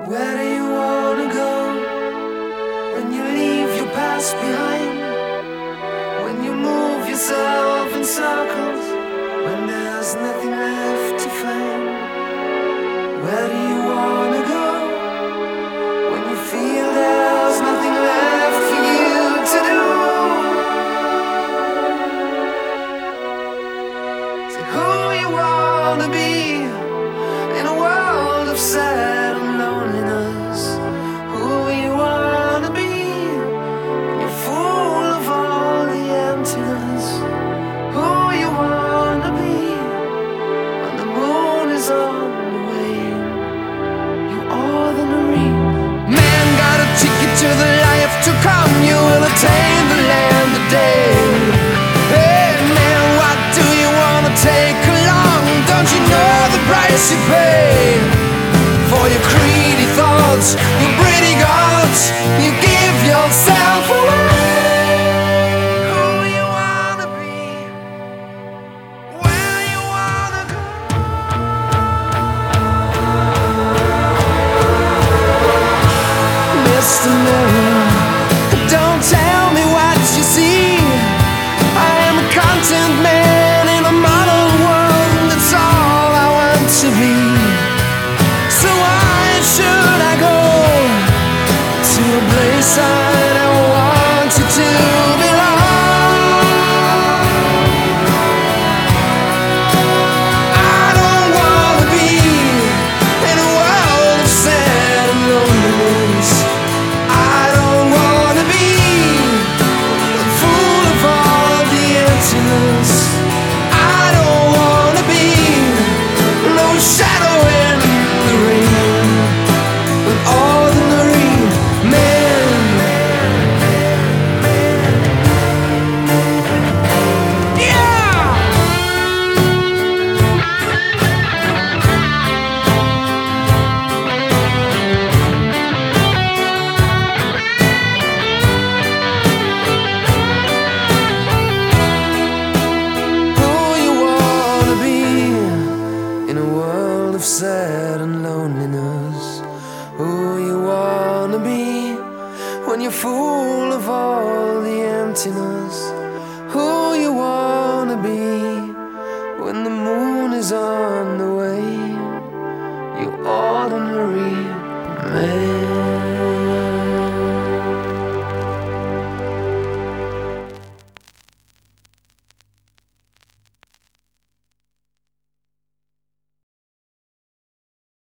Where do you wanna go when you leave your past behind? When you move yourself in circles, when there's nothing left to find. Where do you wanna go when you feel there's nothing left for you to do? Say who you wanna be in a world of sad and loneliness. Who you wanna be when you're full of all the emptiness. Who you wanna be when the moon is on the wane. You ordinary man got a ticket to the life to come. You will attain the land today. Hey man, what do you wanna take along? Don't you know the price you pay for your greedy thoughts, your pretty gods? You give yourself away. Who you wanna be, where you wanna go. Mr. Mirror, don't tell me what you see. I am a content man in a modern world. That's all I want to be. So why should I go to a place I don't want you to belong? I don't wanna be in a world of sad and loneliness. I don't wanna be full of all the emptiness. I don't wanna be no shadow in the rain, an ordinary man. Yeah! Who you wanna be in a world of sad and loneliness? Who you wanna be when you're full of all the emptiness? Who you wanna be when the moon is on